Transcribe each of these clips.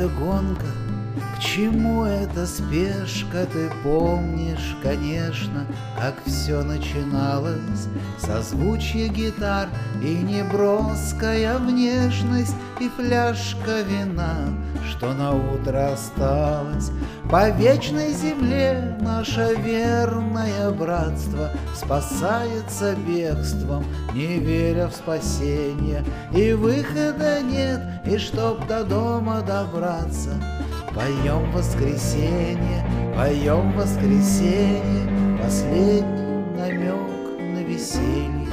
эта гонка? К чему эта спешка? Ты помнишь, конечно, как все начиналось. Созвучие гитар и неброская внешность, и фляжка вина, что на утро осталось. По вечной земле наше верное братство спасается бегством, не веря в спасение. И выхода нет, и чтоб до дома добраться, поем воскресенье, поем воскресенье, последний намек на веселье.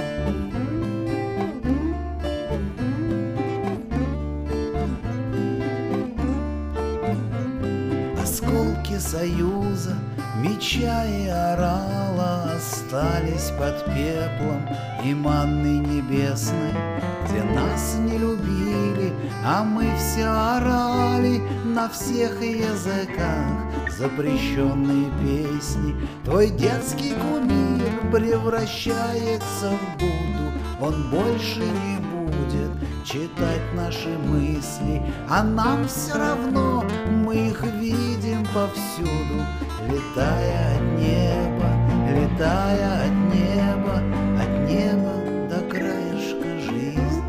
Осколки союза, меча и орала остались под пеплом и манной небесной, где нас не любили, а мы все орали на всех языках запрещенные песни. Твой детский кумир превращается в Будду, он больше не будет читать наши мысли, а нам все равно, мы их видим повсюду, летая от неба, летая от неба до краешка жизни.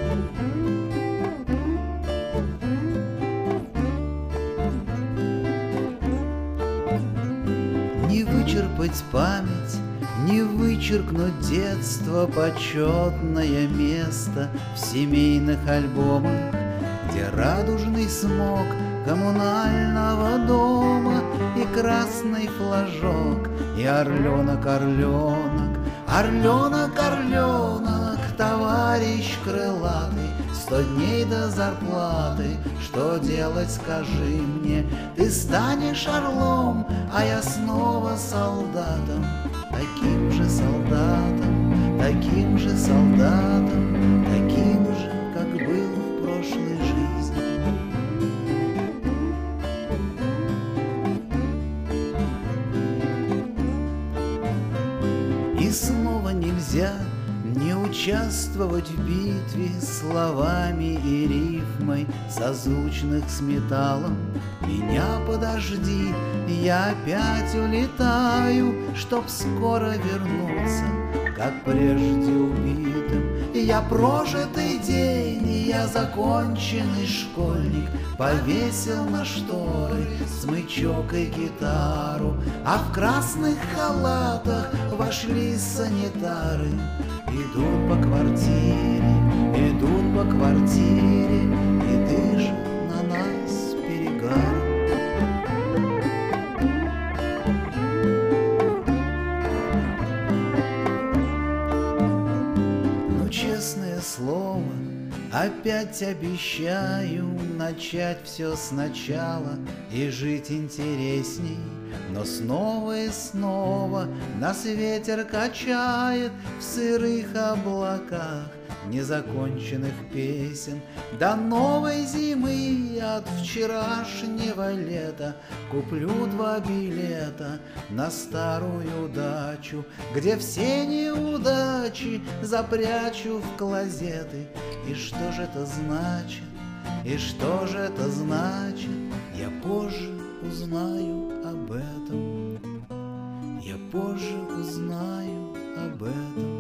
Не вычерпать память, не вычеркнуть детство, почетное место в семейных альбомах, где радужный смог коммунального дома и красный флажок, и орленок, орленок, орленок, орленок, товарищ крылатый, 100 дней до зарплаты, что делать, скажи мне? Ты станешь орлом, а я снова солдатом, таким же солдатом, таким же солдатом, таким же, как был в прошлой жизни. И снова нельзя не участвовать в битве словами и рифмой, созвучных с металлом. Меня подожди, я опять улетаю, чтоб скоро вернуться, как прежде убитым. Я прожитый день, я законченный школьник, повесил на шторы смычок и гитару, а в красных халатах вошли санитары. Идут по квартире, идут по квартире и дышат на нас перегаром. Но честное слово, опять обещаю начать все сначала и жить интересней. Но снова и снова нас ветер качает в сырых облаках незаконченных песен. До новой зимы от вчерашнего лета куплю 2 билета на старую дачу, где все неудачи запрячу в клозеты. И что же это значит? И что же это значит? Я позже узнаю об этом. Я позже узнаю об этом.